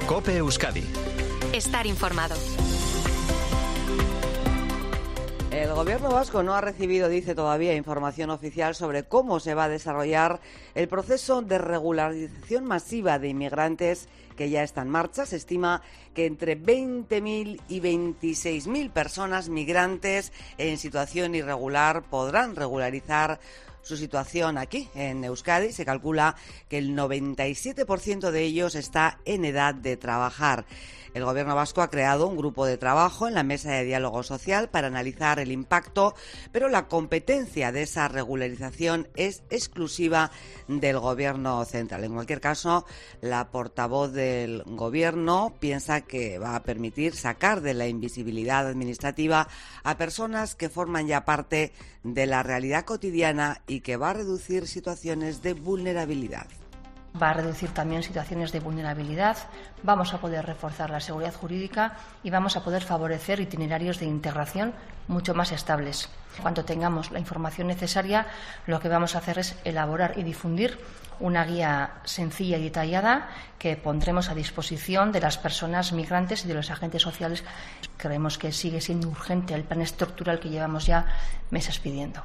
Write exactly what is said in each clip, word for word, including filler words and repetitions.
COPE Euskadi. Estar informado. El gobierno vasco no ha recibido, dice todavía, información oficial sobre cómo se va a desarrollar el proceso de regularización masiva de inmigrantes que ya está en marcha. Se estima que entre veinte mil y veintiséis mil personas migrantes en situación irregular podrán regularizar su situación aquí, en Euskadi. Se calcula que el noventa y siete por ciento de ellos está en edad de trabajar. El Gobierno vasco ha creado un grupo de trabajo en la Mesa de Diálogo Social para analizar el impacto, pero la competencia de esa regularización es exclusiva del Gobierno central. En cualquier caso, la portavoz del Gobierno piensa que va a permitir sacar de la invisibilidad administrativa a personas que forman ya parte de la realidad cotidiana y que va a reducir situaciones de vulnerabilidad. Va a reducir también situaciones de vulnerabilidad, vamos a poder reforzar la seguridad jurídica y vamos a poder favorecer itinerarios de integración mucho más estables. Cuando tengamos la información necesaria, lo que vamos a hacer es elaborar y difundir una guía sencilla y detallada que pondremos a disposición de las personas migrantes y de los agentes sociales. Creemos que sigue siendo urgente el plan estructural que llevamos ya meses pidiendo.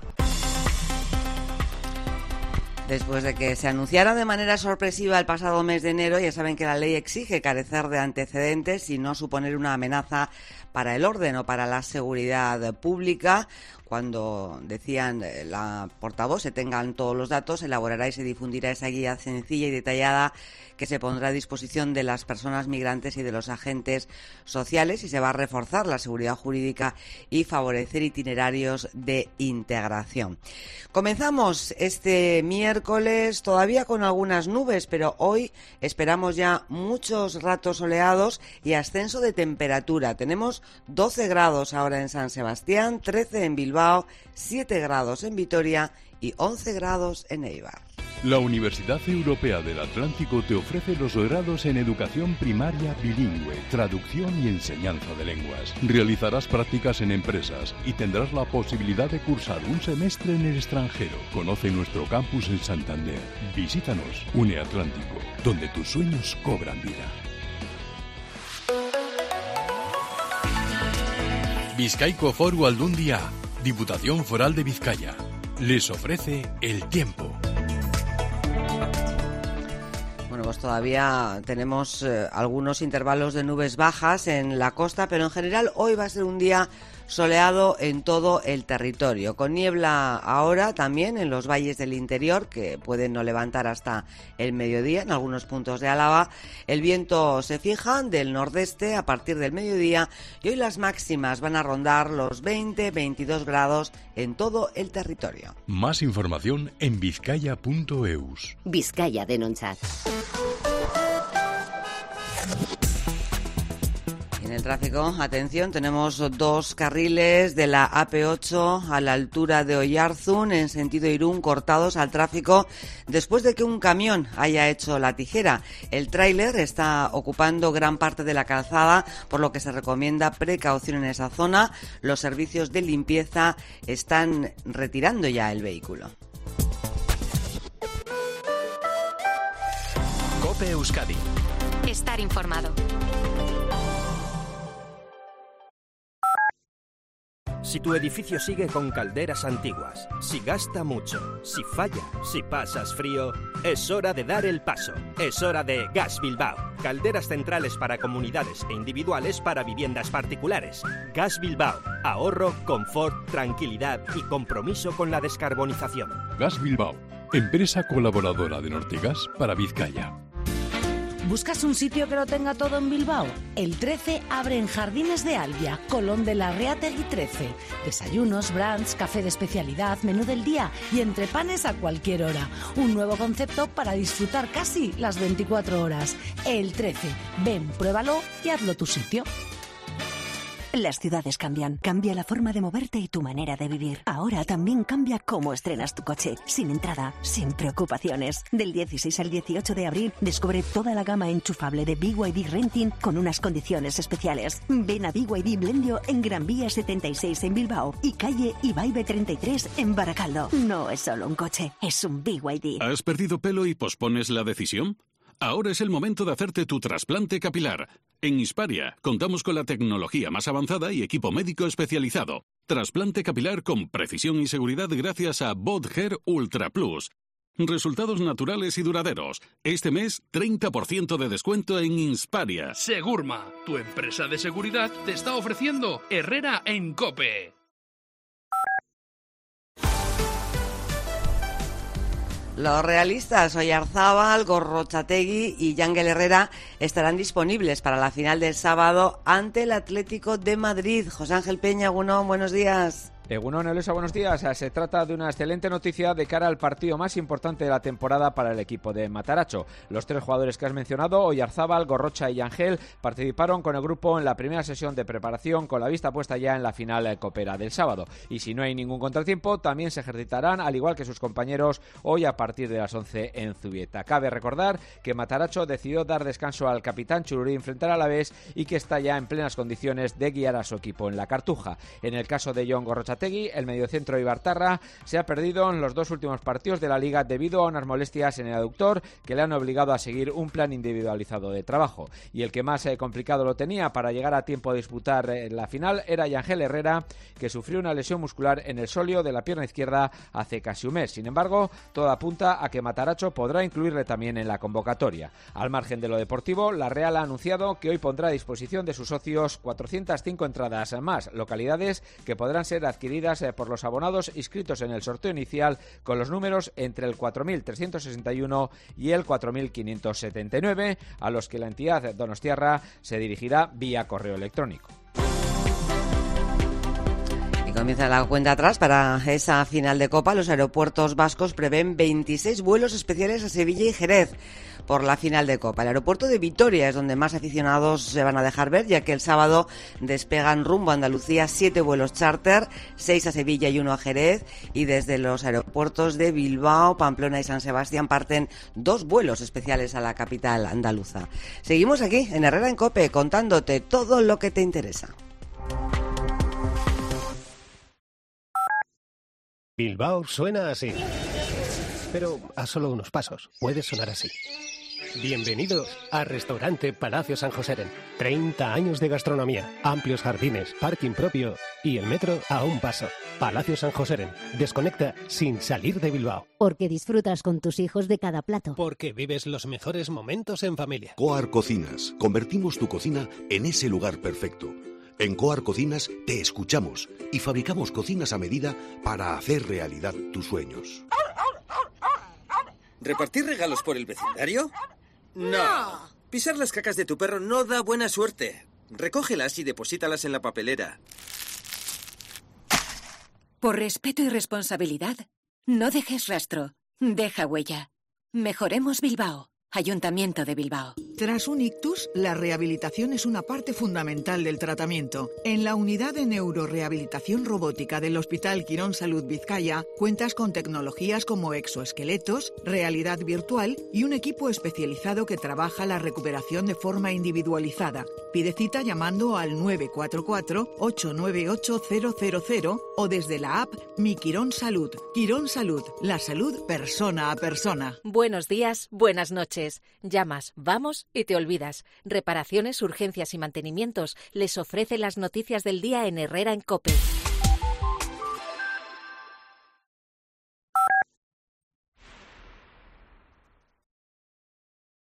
Después de que se anunciara de manera sorpresiva el pasado mes de enero, ya saben que la ley exige carecer de antecedentes y no suponer una amenaza para el orden o para la seguridad pública. Cuando decían la portavoz, se tengan todos los datos, elaborará y se difundirá esa guía sencilla y detallada que se pondrá a disposición de las personas migrantes y de los agentes sociales, y se va a reforzar la seguridad jurídica y favorecer itinerarios de integración. Comenzamos este miércoles todavía con algunas nubes, pero hoy esperamos ya muchos ratos soleados y ascenso de temperatura. Tenemos doce grados ahora en San Sebastián, trece en Bilbao, siete grados en Vitoria y once grados en Eibar. La Universidad Europea del Atlántico te ofrece los grados en educación primaria bilingüe, traducción y enseñanza de lenguas. Realizarás prácticas en empresas y tendrás la posibilidad de cursar un semestre en el extranjero. Conoce nuestro campus en Santander. Visítanos, UniAtlántico, donde tus sueños cobran vida. Bizkaiko Foru Aldundia, Diputación Foral de Vizcaya, les ofrece el tiempo. Bueno, pues todavía tenemos eh, algunos intervalos de nubes bajas en la costa, pero en general hoy va a ser un día soleado en todo el territorio, con niebla ahora también en los valles del interior, que pueden no levantar hasta el mediodía en algunos puntos de Álava. El viento se fija del nordeste a partir del mediodía y hoy las máximas van a rondar los veinte a veintidós grados en todo el territorio. Más información en bizkaia punto eus. Vizcaya denontzat. En el tráfico, atención, tenemos dos carriles de la A P ocho a la altura de Oiarzún en sentido Irún cortados al tráfico después de que un camión haya hecho la tijera. El tráiler está ocupando gran parte de la calzada, por lo que se recomienda precaución en esa zona. Los servicios de limpieza están retirando ya el vehículo. COPE Euskadi. Estar informado. Si tu edificio sigue con calderas antiguas, si gasta mucho, si falla, si pasas frío, es hora de dar el paso. Es hora de Gas Bilbao. Calderas centrales para comunidades e individuales para viviendas particulares. Gas Bilbao. Ahorro, confort, tranquilidad y compromiso con la descarbonización. Gas Bilbao, empresa colaboradora de Nortegas para Vizcaya. ¿Buscas un sitio que lo tenga todo en Bilbao? El trece abre en Jardines de Albia, Colón de la Reategui trece. Desayunos, brunch, café de especialidad, menú del día y entrepanes a cualquier hora. Un nuevo concepto para disfrutar casi las veinticuatro horas. El trece. Ven, pruébalo y hazlo tu sitio. Las ciudades cambian. Cambia la forma de moverte y tu manera de vivir. Ahora también cambia cómo estrenas tu coche. Sin entrada, sin preocupaciones. Del dieciséis al dieciocho de abril, descubre toda la gama enchufable de B Y D Renting con unas condiciones especiales. Ven a B Y D Blendio en Gran Vía setenta y seis en Bilbao y calle Ibaibe treinta y tres en Baracaldo. No es solo un coche, es un B Y D. ¿Has perdido pelo y pospones la decisión? Ahora es el momento de hacerte tu trasplante capilar. En Insparia contamos con la tecnología más avanzada y equipo médico especializado. Trasplante capilar con precisión y seguridad gracias a BotHair Ultra Plus. Resultados naturales y duraderos. Este mes, treinta por ciento de descuento en Insparia. Segurma, tu empresa de seguridad, te está ofreciendo Herrera en COPE. Los realistas Oyarzábal, Gorrotxategui y Yangel Herrera estarán disponibles para la final del sábado ante el Atlético de Madrid. José Ángel Peña, Gunón, buenos días. Egunon, Elisa, buenos días. Se trata de una excelente noticia de cara al partido más importante de la temporada para el equipo de Mataracho. Los tres jugadores que has mencionado, Oyarzábal, Gorrocha y Yangel, participaron con el grupo en la primera sesión de preparación con la vista puesta ya en la final copera del sábado. Y si no hay ningún contratiempo, también se ejercitarán, al igual que sus compañeros, hoy a partir de las once en Zubieta. Cabe recordar que Mataracho decidió dar descanso al capitán Chururín frente al Alavés y que está ya en plenas condiciones de guiar a su equipo en la Cartuja. En el caso de Jon Gorrotxategui, el mediocentro ibartarra se ha perdido en los dos últimos partidos de la Liga debido a unas molestias en el aductor que le han obligado a seguir un plan individualizado de trabajo. Y el que más eh, complicado lo tenía para llegar a tiempo a disputar eh, la final era Yangel Herrera, que sufrió una lesión muscular en el sóleo de la pierna izquierda hace casi un mes. Sin embargo, todo apunta a que Mataracho podrá incluirle también en la convocatoria. Al margen de lo deportivo, la Real ha anunciado que hoy pondrá a disposición de sus socios cuatrocientas cinco entradas más, localidades que podrán ser adquiridas por los abonados inscritos en el sorteo inicial con los números entre el cuatro mil trescientos sesenta y uno y el cuatro mil quinientos setenta y nueve, a los que la entidad donostiarra se dirigirá vía correo electrónico. Y comienza la cuenta atrás para esa final de Copa. Los aeropuertos vascos prevén veintiséis vuelos especiales a Sevilla y Jerez por la final de Copa. El aeropuerto de Vitoria es donde más aficionados se van a dejar ver, ya que el sábado despegan rumbo a Andalucía siete vuelos charter, seis a Sevilla y uno a Jerez, y desde los aeropuertos de Bilbao, Pamplona y San Sebastián parten dos vuelos especiales a la capital andaluza. Seguimos aquí en Herrera en COPE contándote todo lo que te interesa. Bilbao suena así, pero a solo unos pasos puede sonar así. Bienvenidos a Restaurante Palacio San Joseren. treinta años de gastronomía, amplios jardines, parking propio y el metro a un paso. Palacio San Joseren. Desconecta sin salir de Bilbao. Porque disfrutas con tus hijos de cada plato. Porque vives los mejores momentos en familia. Coar Cocinas. Convertimos tu cocina en ese lugar perfecto. En Coar Cocinas te escuchamos y fabricamos cocinas a medida para hacer realidad tus sueños. ¿Repartir regalos por el vecindario? No. Pisar las cacas de tu perro no da buena suerte. Recógelas y deposítalas en la papelera. Por respeto y responsabilidad, no dejes rastro, deja huella. Mejoremos Bilbao. Ayuntamiento de Bilbao. Tras un ictus, la rehabilitación es una parte fundamental del tratamiento. En la unidad de neurorehabilitación robótica del Hospital Quirón Salud Vizcaya cuentas con tecnologías como exoesqueletos, realidad virtual y un equipo especializado que trabaja la recuperación de forma individualizada. Pide cita llamando al nueve cuatro cuatro, ocho nueve ocho, cero cero cero o desde la app Mi Quirón Salud. Quirón Salud, la salud persona a persona. Buenos días, buenas noches. Llamas, vamos y te olvidas. Reparaciones, urgencias y mantenimientos les ofrece las noticias del día en Herrera en COPE.